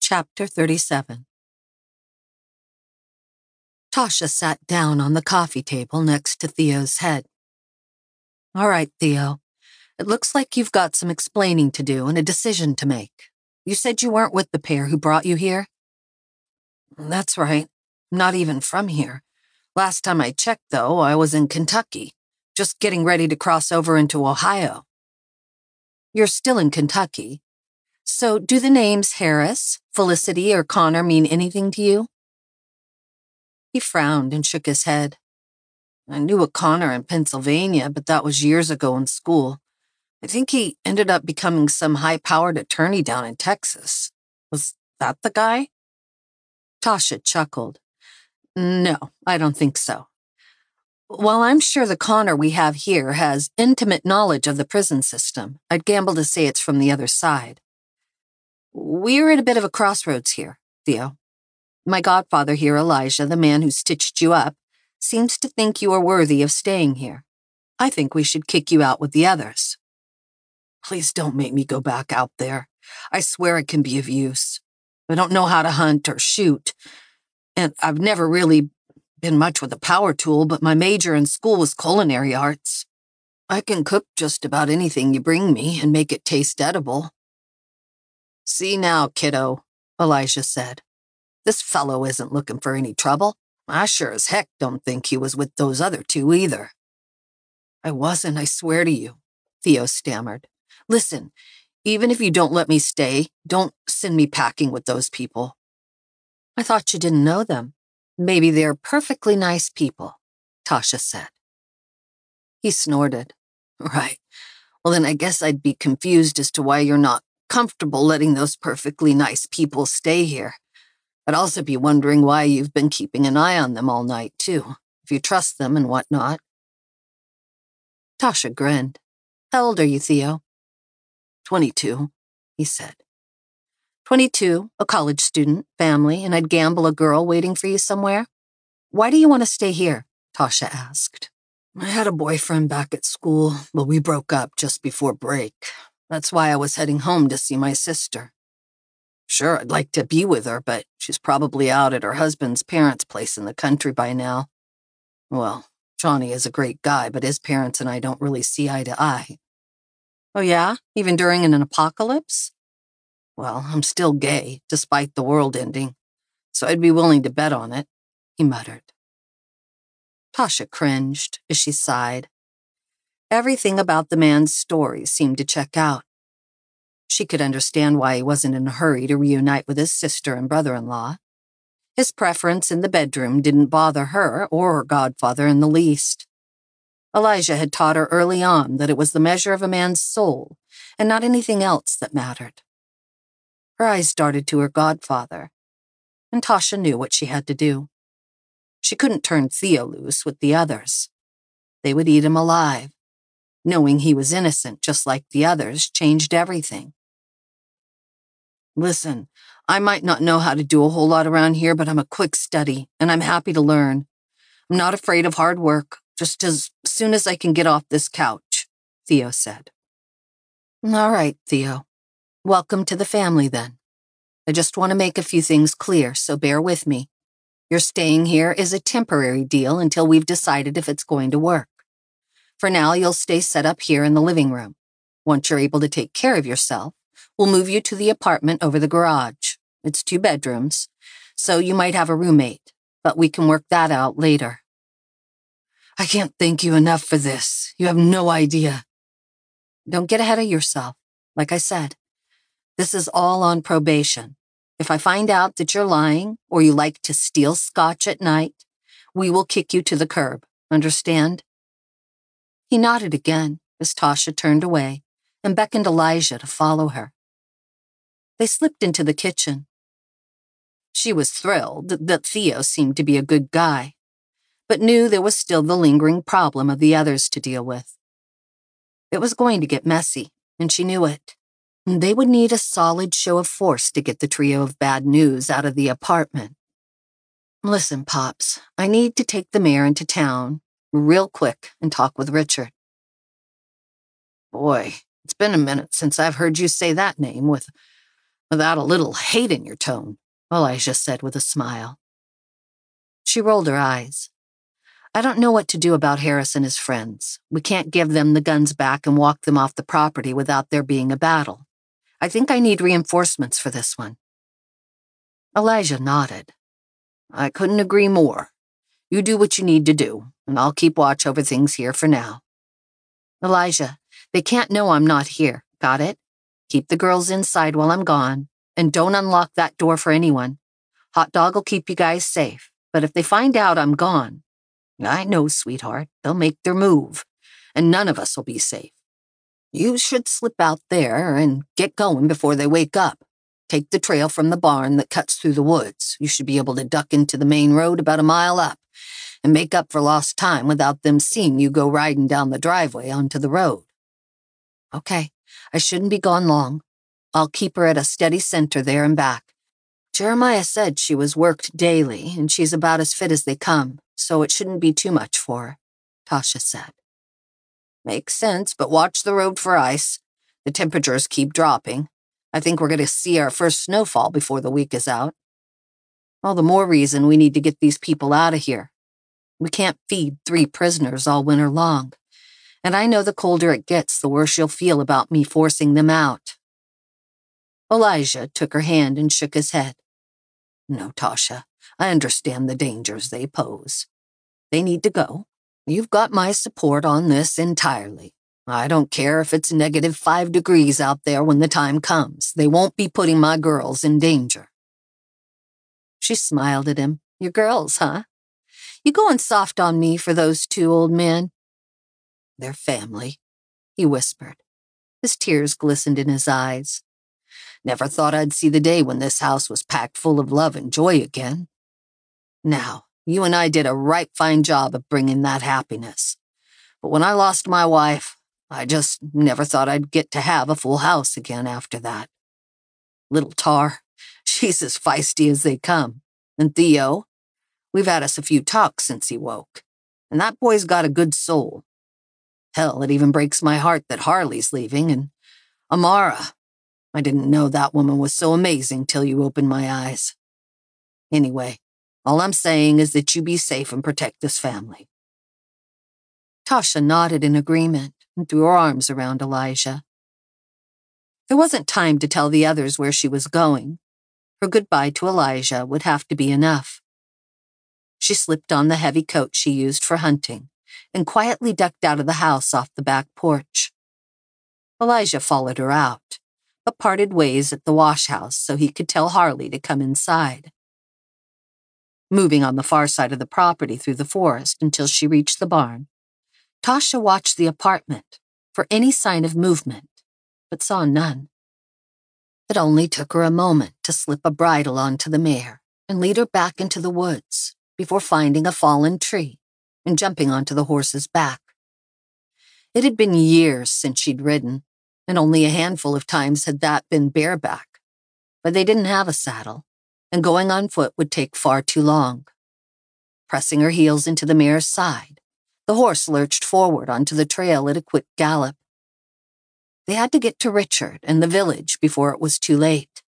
Chapter 37. Tasha sat down on the coffee table next to Theo's head. All right, Theo. It looks like you've got some explaining to do and a decision to make. You said you weren't with the pair who brought you here? That's right. I'm not even from here. Last time I checked, though, I was in Kentucky, just getting ready to cross over into Ohio. You're still in Kentucky. So do the names Harris, Felicity, or Connor mean anything to you? He frowned and shook his head. I knew a Connor in Pennsylvania, but that was years ago in school. I think he ended up becoming some high-powered attorney down in Texas. Was that the guy? Tasha chuckled. No, I don't think so. While I'm sure the Connor we have here has intimate knowledge of the prison system, I'd gamble to say it's from the other side. We're at a bit of a crossroads here, Theo. My godfather here, Elijah, the man who stitched you up, seems to think you are worthy of staying here. I think we should kick you out with the others. Please don't make me go back out there. I swear I can be of use. I don't know how to hunt or shoot, and I've never really been much with a power tool, but my major in school was culinary arts. I can cook just about anything you bring me and make it taste edible. See now, kiddo, Elijah said. This fellow isn't looking for any trouble. I sure as heck don't think he was with those other two either. I wasn't, I swear to you, Theo stammered. Listen, even if you don't let me stay, don't send me packing with those people. I thought you didn't know them. Maybe they're perfectly nice people, Tasha said. He snorted. Right. Well, then I guess I'd be confused as to why you're not comfortable letting those perfectly nice people stay here. I'd also be wondering why you've been keeping an eye on them all night, too, if you trust them and whatnot. Tasha grinned. How old are you, Theo? 22, he said. 22, a college student, family, and I'd gamble a girl waiting for you somewhere? Why do you want to stay here? Tasha asked. I had a boyfriend back at school, but we broke up just before break. That's why I was heading home to see my sister. Sure, I'd like to be with her, but she's probably out at her husband's parents' place in the country by now. Well, Johnny is a great guy, but his parents and I don't really see eye to eye. Oh yeah? Even during an apocalypse? Well, I'm still gay, despite the world ending, so I'd be willing to bet on it, he muttered. Tasha cringed as she sighed. Everything about the man's story seemed to check out. She could understand why he wasn't in a hurry to reunite with his sister and brother-in-law. His preference in the bedroom didn't bother her or her godfather in the least. Elijah had taught her early on that it was the measure of a man's soul and not anything else that mattered. Her eyes darted to her godfather, and Tasha knew what she had to do. She couldn't turn Theo loose with the others. They would eat him alive. Knowing he was innocent, just like the others, changed everything. Listen, I might not know how to do a whole lot around here, but I'm a quick study, and I'm happy to learn. I'm not afraid of hard work, just as soon as I can get off this couch, Theo said. All right, Theo. Welcome to the family, then. I just want to make a few things clear, so bear with me. Your staying here is a temporary deal until we've decided if it's going to work. For now, you'll stay set up here in the living room. Once you're able to take care of yourself, we'll move you to the apartment over the garage. It's 2 bedrooms, so you might have a roommate, but we can work that out later. I can't thank you enough for this. You have no idea. Don't get ahead of yourself. Like I said, this is all on probation. If I find out that you're lying or you like to steal scotch at night, we will kick you to the curb. Understand? He nodded again as Tasha turned away and beckoned Elijah to follow her. They slipped into the kitchen. She was thrilled that Theo seemed to be a good guy, but knew there was still the lingering problem of the others to deal with. It was going to get messy, and she knew it. They would need a solid show of force to get the trio of bad news out of the apartment. Listen, Pops, I need to take the mayor into town real quick and talk with Richard. Boy, it's been a minute since I've heard you say that name with Without a little hate in your tone, Elijah said with a smile. She rolled her eyes. I don't know what to do about Harris and his friends. We can't give them the guns back and walk them off the property without there being a battle. I think I need reinforcements for this one. Elijah nodded. I couldn't agree more. You do what you need to do, and I'll keep watch over things here for now. Elijah, they can't know I'm not here, got it? Keep the girls inside while I'm gone, and don't unlock that door for anyone. Hot Dog will keep you guys safe, but if they find out I'm gone, I know, sweetheart, they'll make their move, and none of us will be safe. You should slip out there and get going before they wake up. Take the trail from the barn that cuts through the woods. You should be able to duck into the main road about a mile up and make up for lost time without them seeing you go riding down the driveway onto the road. Okay, I shouldn't be gone long. I'll keep her at a steady center there and back. Jeremiah said she was worked daily, and she's about as fit as they come, so it shouldn't be too much for her, Tasha said. Makes sense, but watch the road for ice. The temperatures keep dropping. I think we're going to see our first snowfall before the week is out. All the more reason we need to get these people out of here. We can't feed 3 prisoners all winter long, and I know the colder it gets, the worse you'll feel about me forcing them out. Elijah took her hand and shook his head. No, Tasha, I understand the dangers they pose. They need to go. You've got my support on this entirely. I don't care if it's -5 degrees out there when the time comes. They won't be putting my girls in danger. She smiled at him. Your girls, huh? You going soft on me for those 2 old men? They're family, he whispered. His tears glistened in his eyes. Never thought I'd see the day when this house was packed full of love and joy again. Now, you and I did a right fine job of bringing that happiness. But when I lost my wife, I just never thought I'd get to have a full house again after that. Little Tar, she's as feisty as they come. And Theo, we've had us a few talks since he woke. And that boy's got a good soul. Hell, it even breaks my heart that Harley's leaving, and Amara. I didn't know that woman was so amazing till you opened my eyes. Anyway, all I'm saying is that you be safe and protect this family. Tasha nodded in agreement and threw her arms around Elijah. There wasn't time to tell the others where she was going. Her goodbye to Elijah would have to be enough. She slipped on the heavy coat she used for hunting and quietly ducked out of the house off the back porch. Elijah followed her out, but parted ways at the wash house so he could tell Harley to come inside. Moving on the far side of the property through the forest until she reached the barn, Tasha watched the apartment for any sign of movement, but saw none. It only took her a moment to slip a bridle onto the mare and lead her back into the woods before finding a fallen tree and jumping onto the horse's back. It had been years since she'd ridden, and only a handful of times had that been bareback. But they didn't have a saddle, and going on foot would take far too long. Pressing her heels into the mare's side, the horse lurched forward onto the trail at a quick gallop. They had to get to Richard and the village before it was too late.